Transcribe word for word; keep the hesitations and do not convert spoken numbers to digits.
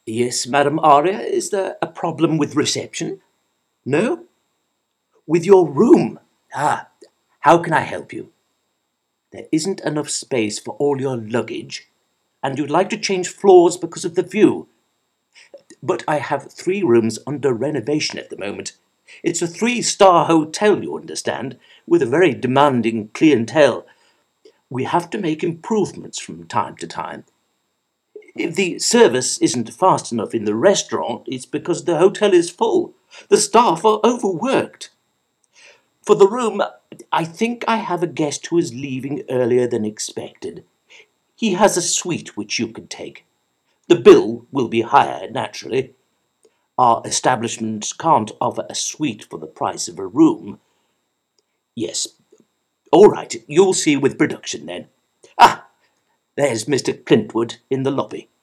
Yes, Madam Aria, is there a problem with reception? No? With your room? Ah, how can I help you? There isn't enough space for all your luggage, and you'd like to change floors because of the view. But I have three rooms under renovation at the moment. It's a three-star hotel, you understand, with a very demanding clientele. We have to make improvements from time to time. If the service isn't fast enough in the restaurant, it's because the hotel is full. The staff are overworked. For the room, I think I have a guest who is leaving earlier than expected. He has a suite which you can take. The bill will be higher, naturally. Our establishment can't offer a suite for the price of a room. Yes. All right, you'll see with production then. Ah, there's Mister Clintwood in the lobby.